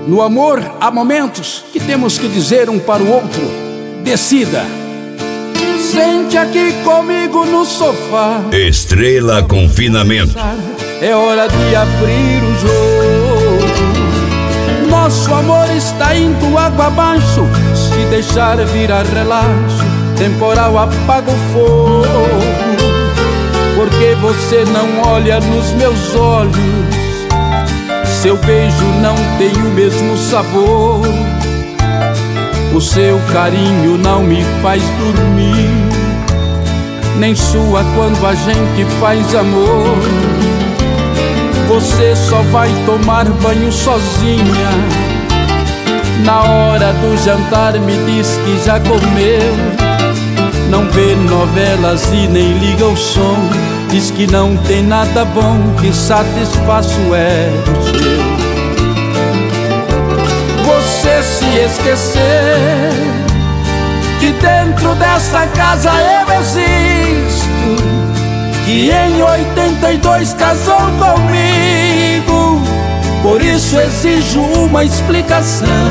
No amor há momentos que temos que dizer um para o outro: decida. Sente aqui comigo no sofá. Estrela Confinamento. É hora de abrir o jogo. Nosso amor está indo água abaixo. Se deixar virar relaxo, temporal apaga o fogo. Porque você não olha nos meus olhos, seu beijo não tem o mesmo sabor. O seu carinho não me faz dormir, nem sua quando a gente faz amor. Você só vai tomar banho sozinha. Na hora do jantar me diz que já comeu. Não vê novelas e nem liga o som. Diz que não tem nada bom que satisfaça o ego seu. Você se esquecer que dentro dessa casa eu existo, que em 82 casou comigo. Por isso exijo uma explicação.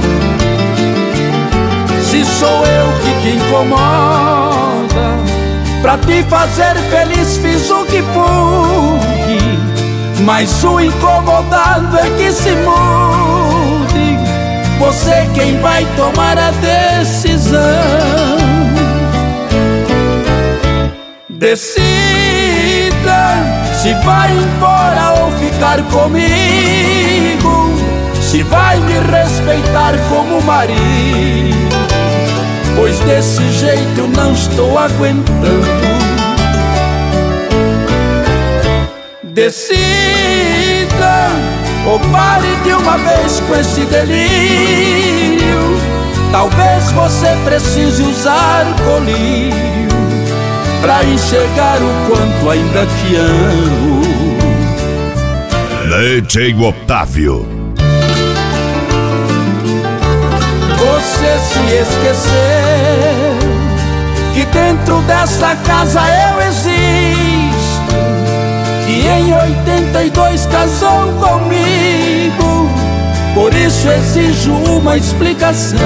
Se sou eu que te incomoda, pra te fazer feliz fiz o que pude, mas o incomodado é que se mude. Você quem vai tomar a decisão. Decida se vai embora ou ficar comigo, se vai me respeitar como marido, pois desse jeito eu não estou aguentando. Decida ou pare de uma vez com esse delírio. Talvez você precise usar colírio pra enxergar o quanto ainda te amo. Leite Otávio. Você se esqueceu que dentro desta casa eu existo, que em 82 casou comigo. Por isso exijo uma explicação.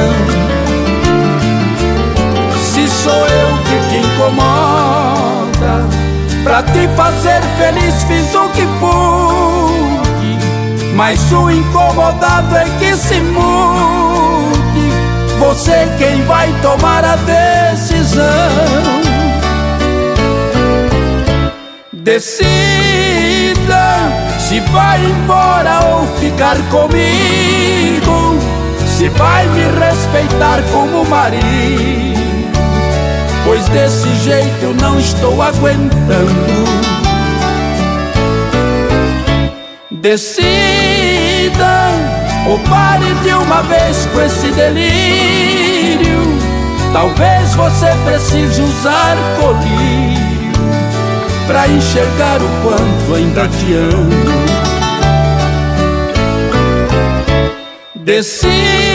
Se sou eu que te incomoda, pra te fazer feliz fiz o que pude, mas o incomodado é que se mude. Você quem vai tomar a decisão. Decida se vai embora ou ficar comigo, se vai me respeitar como marido, pois desse jeito eu não estou aguentando. Decida ou pare de uma vez com esse delírio. Talvez você precise usar colírio pra enxergar o quanto ainda te amo. Decida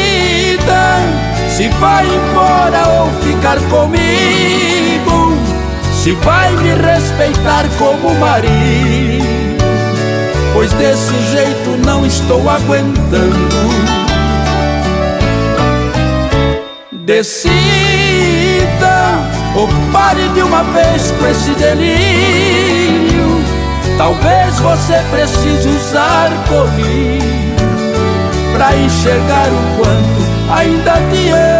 se vai embora ou ficar comigo, se vai me respeitar como marido, pois desse jeito não estou aguentando. Decida ou pare de uma vez com esse delírio. Talvez você precise usar colírio pra enxergar o quanto ainda te amo.